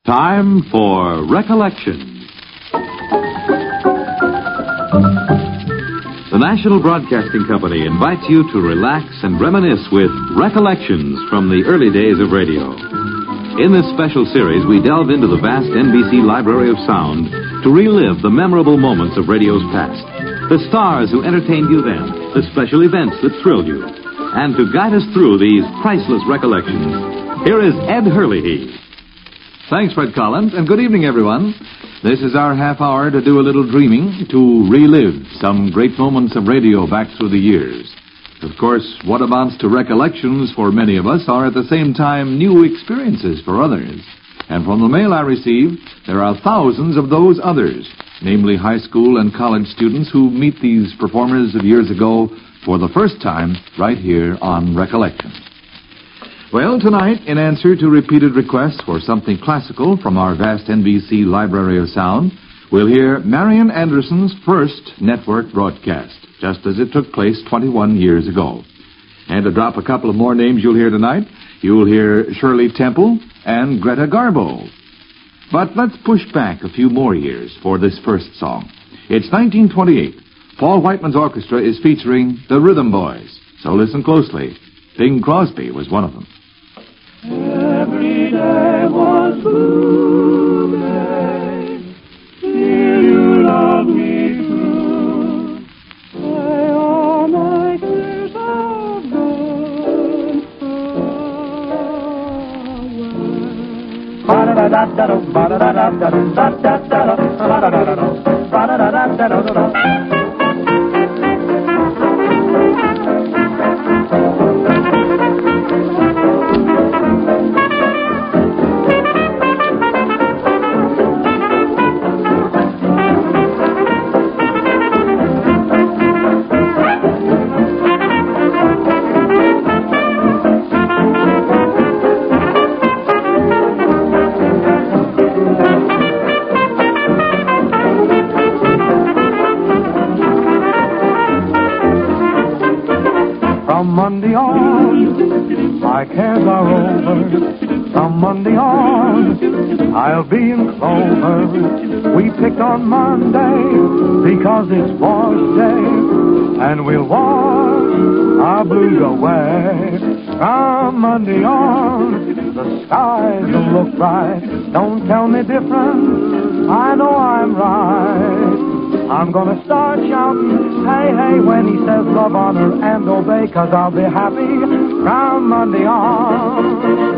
Time for Recollections. The National Broadcasting Company invites you to relax and reminisce with Recollections from the early days of radio. In this special series, we delve into the vast NBC Library of Sound to relive the memorable moments of radio's past, the stars who entertained you then, the special events that thrilled you. And to guide us through these priceless recollections, here is Ed Hurley. Thanks, Fred Collins, and good evening, everyone. This is our half hour to do a little dreaming, to relive some great moments of radio back through the years. Of course, what amounts to recollections for many of us are at the same time new experiences for others. And from the mail I receive, there are thousands of those others, namely high school and college students who meet these performers of years ago for the first time right here on Recollections. Well, tonight, in answer to repeated requests for something classical from our vast NBC Library of Sound, we'll hear Marian Anderson's first network broadcast, just as it took place 21 years ago. And to drop a couple of more names you'll hear tonight, you'll hear Shirley Temple and Greta Garbo. But let's push back a few more years for this first song. It's 1928. Paul Whiteman's orchestra is featuring the Rhythm Boys. So listen closely. Bing Crosby was one of them. Every day was blue day, till you love me true. Say all my tears have gone away. Ba-da-da-da-da-da, ba-da-da-da-da-da, ba-da-da-da-da, ba-da-da-da-da, ba-da-da-da-da-da. From Monday on, my cares are over. From Monday on, I'll be in clover. We picked on Monday because it's wash day, and we'll wash our blues away. From Monday on, the skies will look bright. Don't tell me different, I know I'm right. I'm gonna start shouting, hey, hey, when he says love, honor, and obey, 'cause I'll be happy from Monday on.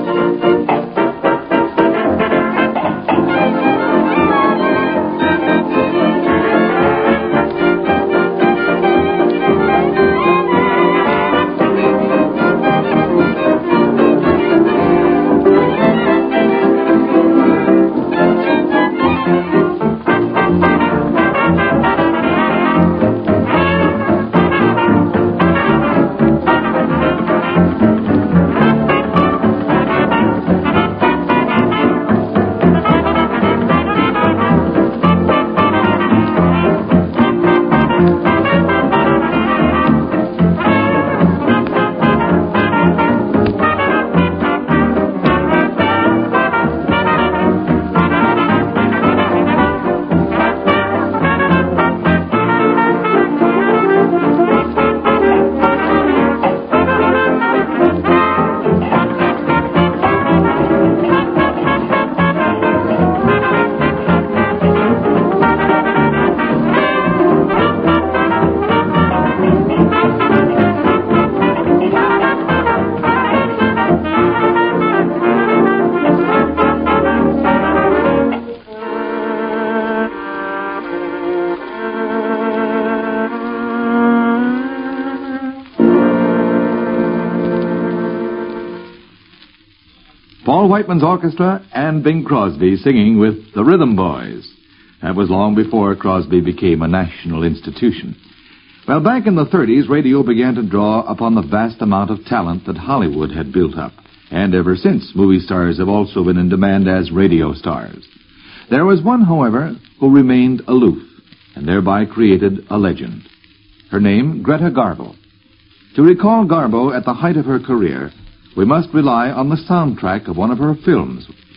Paul Whiteman's orchestra and Bing Crosby singing with the Rhythm Boys. That was long before Crosby became a national institution. Well, back in the 30s, radio began to draw upon the vast amount of talent that Hollywood had built up. And ever since, movie stars have also been in demand as radio stars. There was one, however, who remained aloof and thereby created a legend. Her name, Greta Garbo. To recall Garbo at the height of her career, we must rely on the soundtrack of one of her films.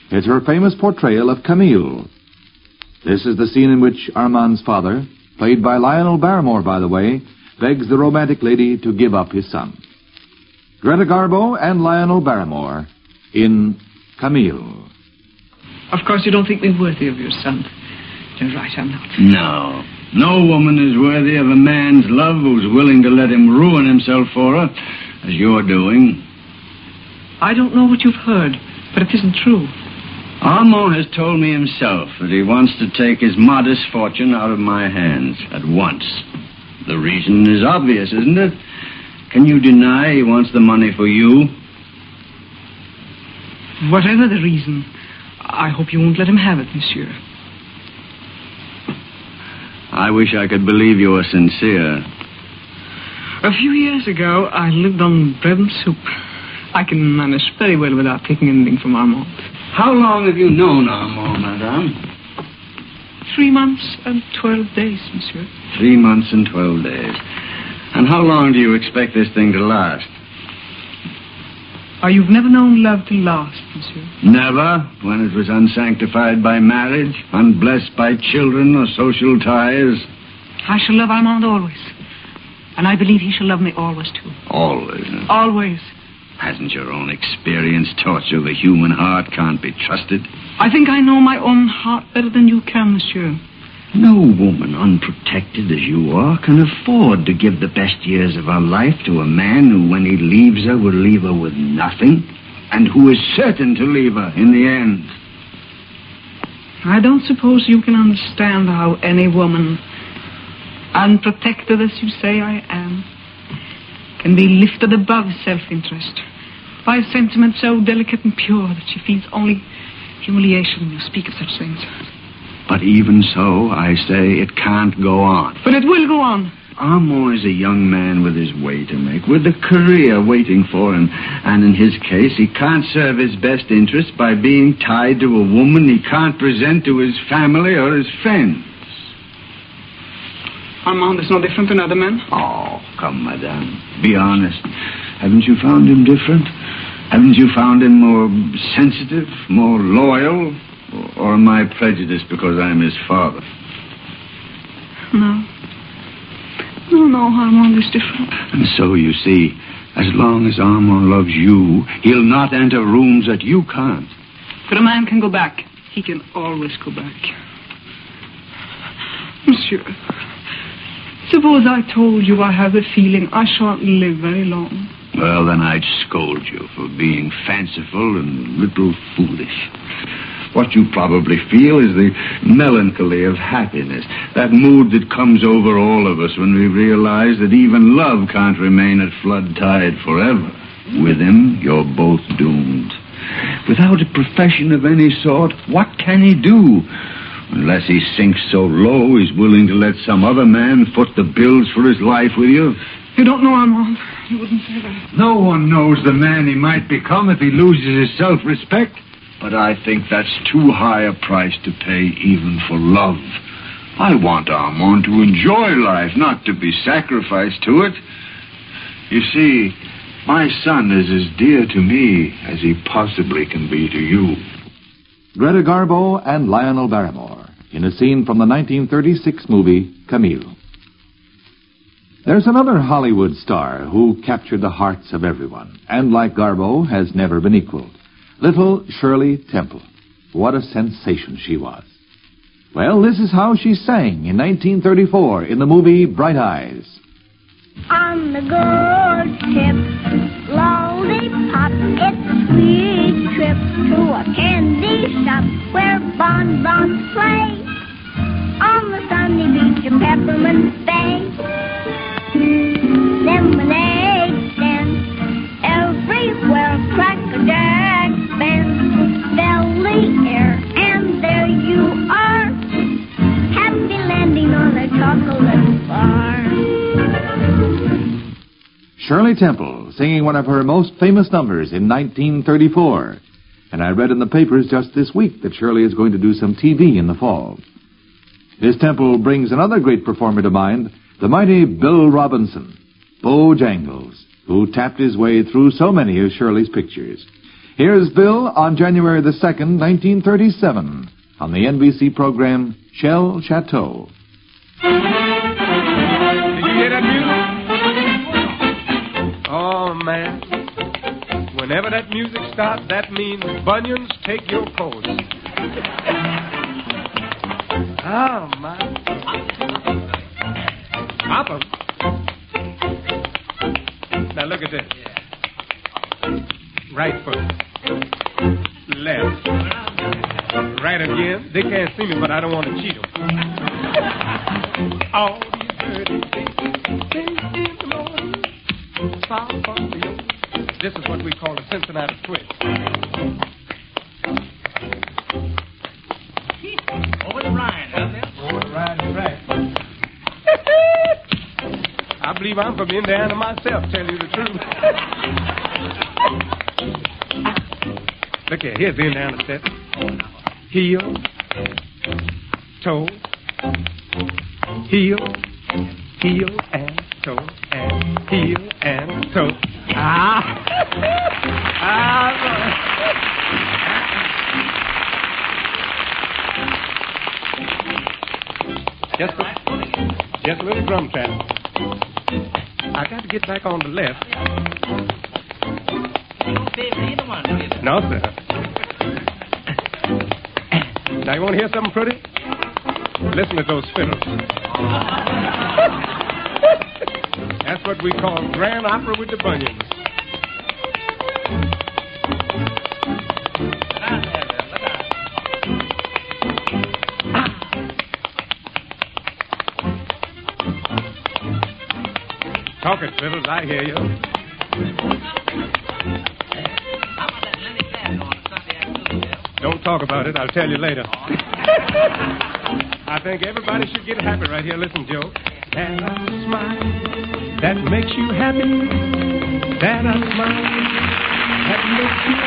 It's her famous portrayal of Camille. This is the scene in which Armand's father, played by Lionel Barrymore, by the way, begs the romantic lady to give up his son. Greta Garbo and Lionel Barrymore in Camille. Of course, you don't think me worthy of your son. You're right, I'm not. No. No woman is worthy of a man's love who's willing to let him ruin himself for her, as you're doing. I don't know what you've heard, but it isn't true. Armand has told me himself that he wants to take his modest fortune out of my hands at once. The reason is obvious, isn't it? Can you deny he wants the money for you? Whatever the reason, I hope you won't let him have it, monsieur. I wish I could believe you were sincere. A few years ago, I lived on bread and soup. I can manage very well without taking anything from Armand. How long have you known Armand, madame? 3 months and 12 days, monsieur. 3 months and 12 days. And how long do you expect this thing to last? You've never known love to last, monsieur. Never, when it was unsanctified by marriage, unblessed by children or social ties. I shall love Armand always. And I believe he shall love me always, too. Always. Always. Hasn't your own experience taught you the human heart can't be trusted? I think I know my own heart better than you can, monsieur. No woman, unprotected as you are, can afford to give the best years of her life to a man who, when he leaves her, will leave her with nothing, and who is certain to leave her in the end. I don't suppose you can understand how any woman, unprotected as you say I am, can be lifted above self-interest by a sentiment so delicate and pure that she feels only humiliation when you speak of such things. But even so, I say it can't go on. But it will go on. Armand is a young man with his way to make, with a career waiting for him. And in his case, he can't serve his best interests by being tied to a woman he can't present to his family or his friends. Armand is no different than other men. Oh, come, madame. Be honest. Haven't you found him different? Haven't you found him more sensitive, more loyal? Or am I prejudiced because I'm his father? No. No, Armand is different. And so, you see, as long as Armand loves you, he'll not enter rooms that you can't. But a man can go back. He can always go back. Monsieur, suppose I told you I have the feeling I shan't live very long. Well, then I'd scold you for being fanciful and a little foolish. What you probably feel is the melancholy of happiness, that mood that comes over all of us when we realize that even love can't remain at flood tide forever. With him, you're both doomed. Without a profession of any sort, what can he do? Unless he sinks so low, he's willing to let some other man foot the bills for his life with you. You don't know Armand. You wouldn't say that. No one knows the man he might become if he loses his self-respect. But I think that's too high a price to pay even for love. I want Armand to enjoy life, not to be sacrificed to it. You see, my son is as dear to me as he possibly can be to you. Greta Garbo and Lionel Barrymore in a scene from the 1936 movie Camille. There's another Hollywood star who captured the hearts of everyone, and like Garbo, has never been equaled. Little Shirley Temple. What a sensation she was. Well, this is how she sang in 1934 in the movie Bright Eyes. On the good ship, lollipop, it's a sweet trip to a candy shop where bonbons play. On the sunny beach of Peppermint Bay, lemonade stands everywhere, Cracker Jack bands fill the air, and there you are, happy landing on a chocolate bar. Shirley Temple singing one of her most famous numbers in 1934. And I read in the papers just this week that Shirley is going to do some TV in the fall. Miss Temple brings another great performer to mind, the mighty Bill Robinson, Bojangles, who tapped his way through so many of Shirley's pictures. Here's Bill on January the 2nd, 1937, on the NBC program Shell Chateau. Did you hear that music? Oh, man. Whenever that music starts, that means bunions take your course. Oh, my. Papa. Now look at this. Right foot. Left. Right again. They can't see me, but I don't want to cheat them. All these birdies sing in the morning. Far from the ocean. This is what we call a Cincinnati twist. Over the Rhine, huh? Over the Rhine is right. I believe I'm from Indiana myself, tell you the truth. Look here, here's the Indiana step. Heel, toe, heel, heel and toe, and heel and toe. Just a little drum tap. I got to get back on the left. You don't pay for either one, do you? No, sir. Now, you want to hear something pretty? Listen to those fiddles. That's what we call grand opera with the bunions. Talk it, fiddles, I hear you. Don't talk about it, I'll tell you later. I think everybody should get happy right here. Listen, Joe. That a smile that makes you happy. That a smile that makes you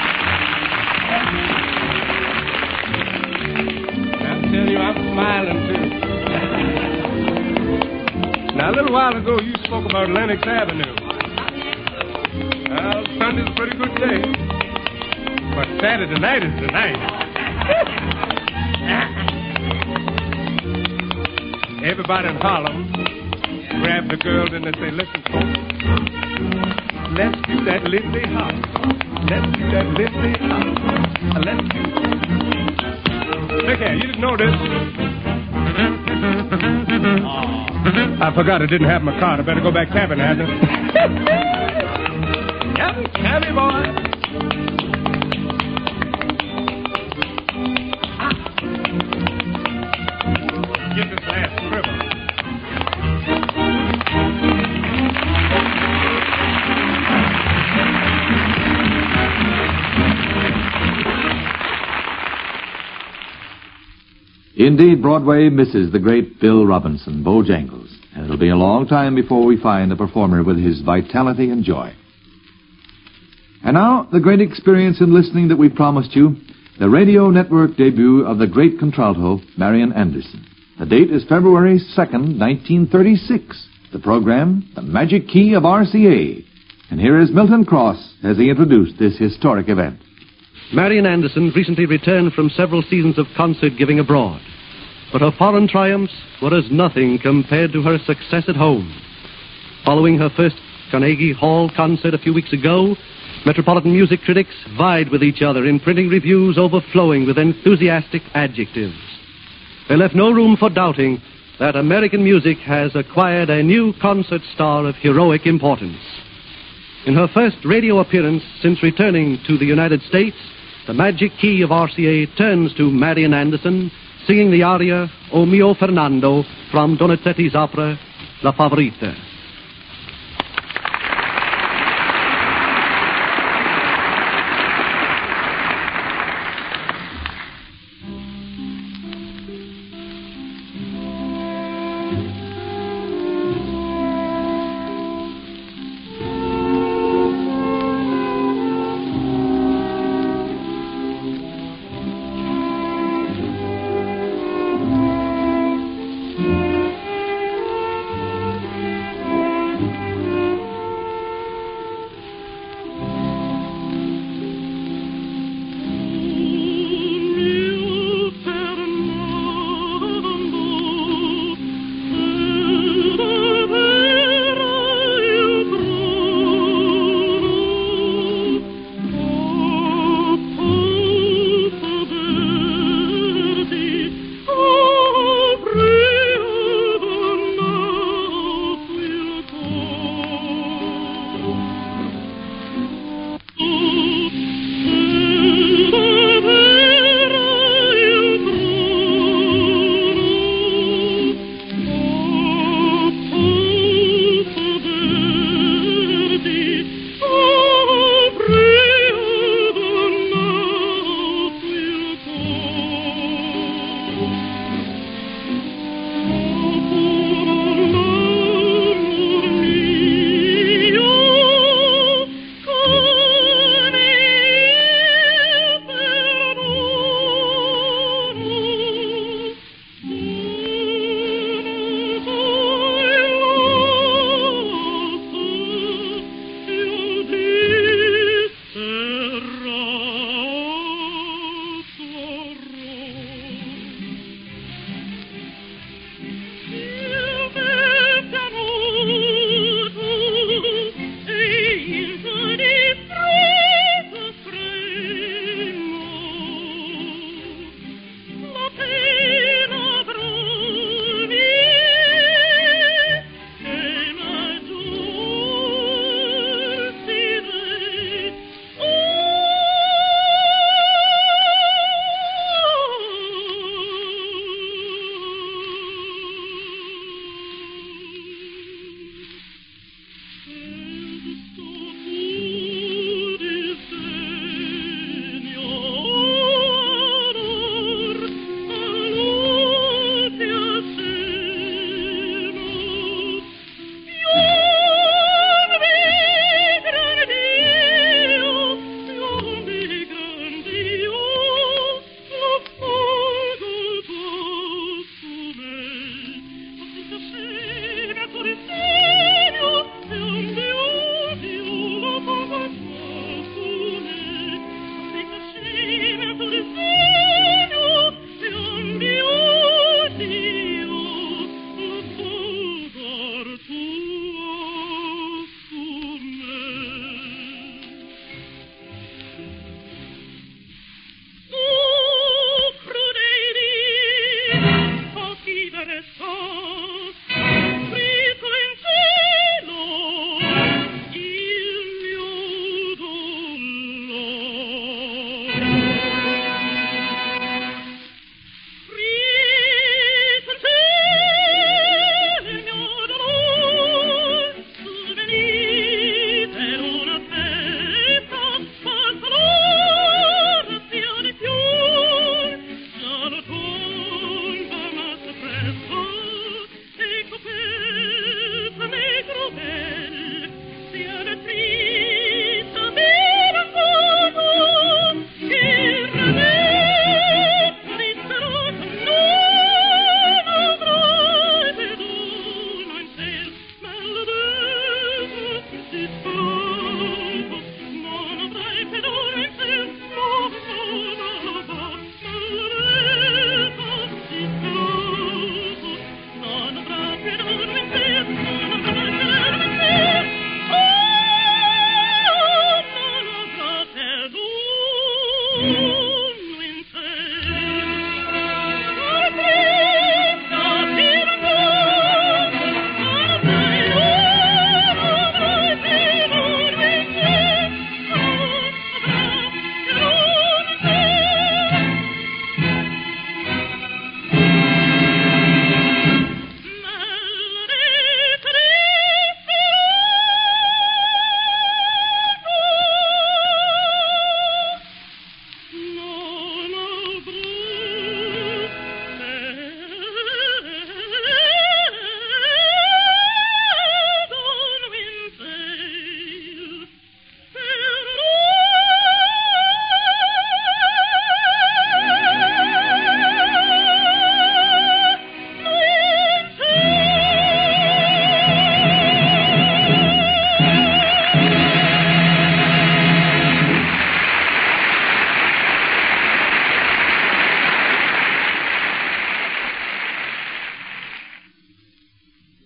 happy. I'll tell you, I'm smiling too. Now, a little while ago, you spoke about Lenox Avenue. Well, Sunday's a pretty good day. But Saturday night is the night. Everybody in Harlem grab the girls and they say, listen, folks, let's do that Lindsay Hop. Let's do that Lindsay Hop. Let's do Look here, you didn't know this. I forgot I didn't have my card. I better go back tapping, hadn't I? Yep, tabby boy. Get this last scribble. Indeed, Broadway misses the great Bill Robinson, Bojangles, and it'll be a long time before we find a performer with his vitality and joy. And now, the great experience in listening that we promised you, the radio network debut of the great contralto, Marian Anderson. The date is February 2nd, 1936. The program, The Magic Key of RCA. And here is Milton Cross as he introduced this historic event. Marian Anderson recently returned from several seasons of concert giving abroad. But her foreign triumphs were as nothing compared to her success at home. Following her first Carnegie Hall concert a few weeks ago, metropolitan music critics vied with each other in printing reviews overflowing with enthusiastic adjectives. They left no room for doubting that American music has acquired a new concert star of heroic importance. In her first radio appearance since returning to the United States, the magic key of RCA turns to Marian Anderson, singing the aria O mio Fernando from Donizetti's opera La Favorita.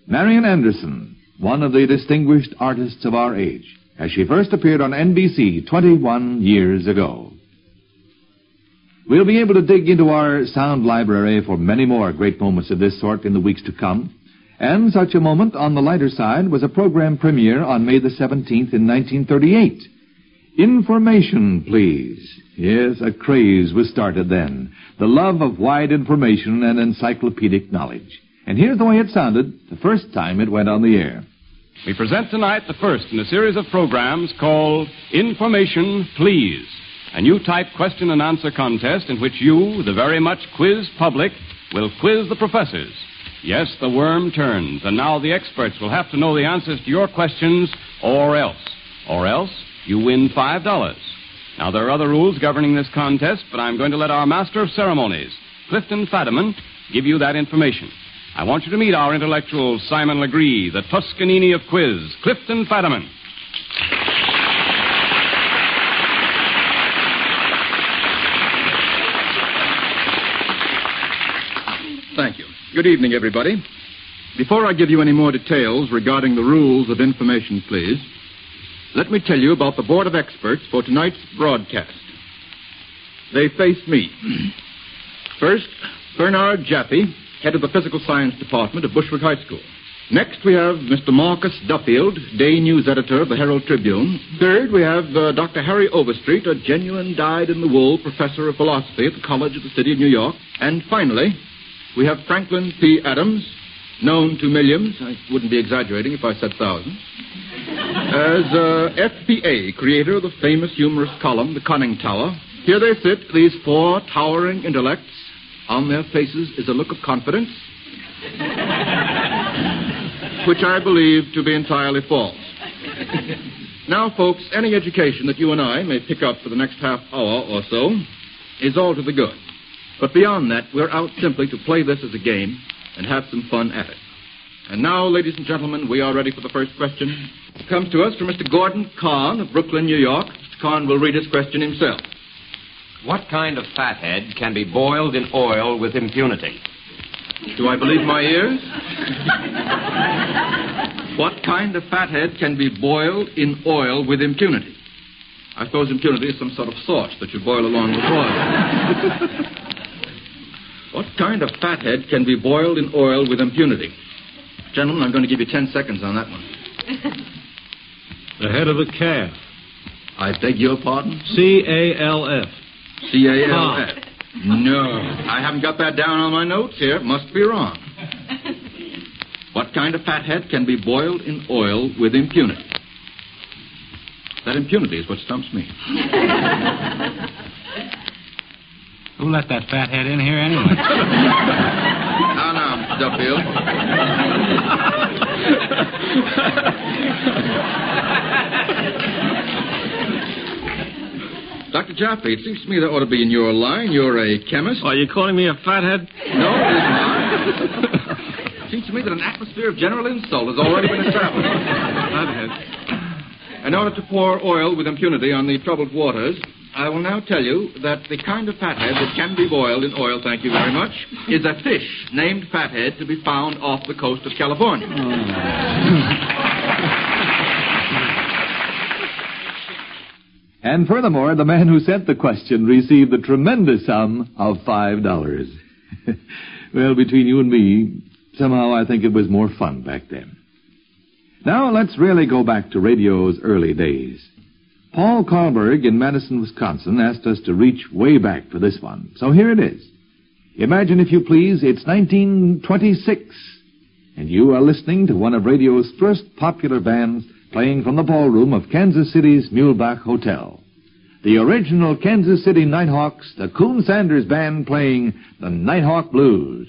Marian Anderson, one of the distinguished artists of our age, as she first appeared on NBC 21 years ago. We'll be able to dig into our sound library for many more great moments of this sort in the weeks to come. And such a moment on the lighter side was a program premiere on May the 17th in 1938. Information, please. Yes, a craze was started then. The love of wide information and encyclopedic knowledge. And here's the way it sounded the first time it went on the air. We present tonight the first in a series of programs called Information, Please, a new type question and answer contest in which you, the very much quizzed public, will quiz the professors. Yes, the worm turns, and now the experts will have to know the answers to your questions, or else. Or else, you win $5. Now, there are other rules governing this contest, but I'm going to let our master of ceremonies, Clifton Fadiman, give you that information. I want you to meet our intellectual Simon Legree, the Toscanini of quiz, Clifton Fadiman. Thank you. Good evening, everybody. Before I give you any more details regarding the rules of Information, Please, let me tell you about the Board of Experts for tonight's broadcast. They face me. First, Bernard Jaffe, head of the Physical Science Department of Bushwick High School. Next, we have Mr. Marcus Duffield, day news editor of the Herald Tribune. Third, we have Dr. Harry Overstreet, a genuine dyed-in-the-wool professor of philosophy at the College of the City of New York. And finally, we have Franklin P. Adams, known to millions, I wouldn't be exaggerating if I said thousands, as FPA, creator of the famous humorous column, The Conning Tower. Here they sit, these four towering intellects. On their faces is a look of confidence, which I believe to be entirely false. Now, folks, any education that you and I may pick up for the next half hour or so is all to the good. But beyond that, we're out simply to play this as a game and have some fun at it. And now, ladies and gentlemen, we are ready for the first question. It comes to us from Mr. Gordon Kahn of Brooklyn, New York. Mr. Kahn will read his question himself. What kind of fathead can be boiled in oil with impunity? Do I believe my ears? What kind of fathead can be boiled in oil with impunity? I suppose impunity is some sort of sauce that you boil along with oil. What kind of fathead can be boiled in oil with impunity? Gentlemen, I'm going to give you 10 seconds on that one. The head of a calf. I beg your pardon? C-A-L-F. C-A-L-F. No, I haven't got that down on my notes here. Must be wrong. What kind of fathead can be boiled in oil with impunity? That impunity is what stumps me. Who let that fathead in here anyway? Now, Mr. Duffield. Dr. Jaffe, it seems to me that ought to be in your line. You're a chemist. Are you calling me a fathead? No, it is not. It seems to me that an atmosphere of general insult has already been established. Fathead. In order to pour oil with impunity on the troubled waters, I will now tell you that the kind of fathead that can be boiled in oil, thank you very much, is a fish named fathead to be found off the coast of California. And furthermore, the man who sent the question received the tremendous sum of $5. Well, between you and me, somehow I think it was more fun back then. Now, let's really go back to radio's early days. Paul Karlberg in Madison, Wisconsin, asked us to reach way back for this one. So here it is. Imagine, if you please, it's 1926, and you are listening to one of radio's first popular bands playing from the ballroom of Kansas City's Muehlebach Hotel. The original Kansas City Nighthawks, the Coon Sanders Band, playing the Nighthawk Blues.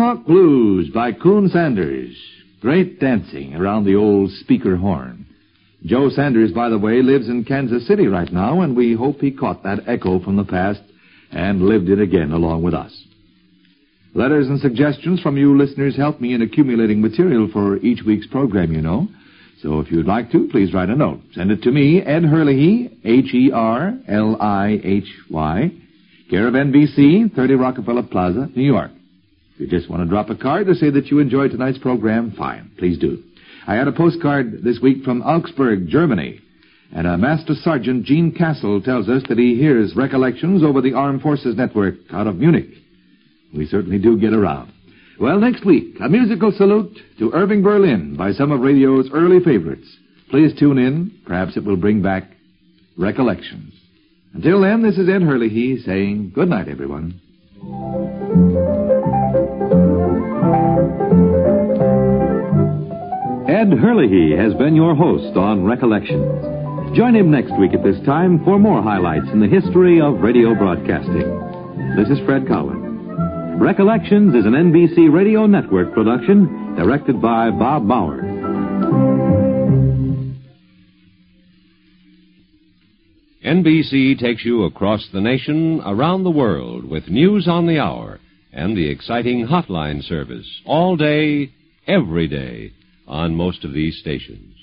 Mohawk Blues by Coon Sanders. Great dancing around the old speaker horn. Joe Sanders, by the way, lives in Kansas City right now, and we hope he caught that echo from the past and lived it again along with us. Letters and suggestions from you listeners help me in accumulating material for each week's program, you know. So if you'd like to, please write a note. Send it to me, Ed Herlihy, Herlihy, care of NBC, 30 Rockefeller Plaza, New York. If you just want to drop a card to say that you enjoyed tonight's program, fine. Please do. I had a postcard this week from Augsburg, Germany. And Master Sergeant Gene Castle tells us that he hears recollections over the Armed Forces Network out of Munich. We certainly do get around. Well, next week, a musical salute to Irving Berlin by some of radio's early favorites. Please tune in. Perhaps it will bring back recollections. Until then, this is Ed Herlihy saying good night, everyone. Ed Herlihy has been your host on Recollections. Join him next week at this time for more highlights in the history of radio broadcasting. This is Fred Collins. Recollections is an NBC Radio Network production directed by Bob Bauer. NBC takes you across the nation, around the world, with news on the hour and the exciting hotline service all day, every day, on most of these stations.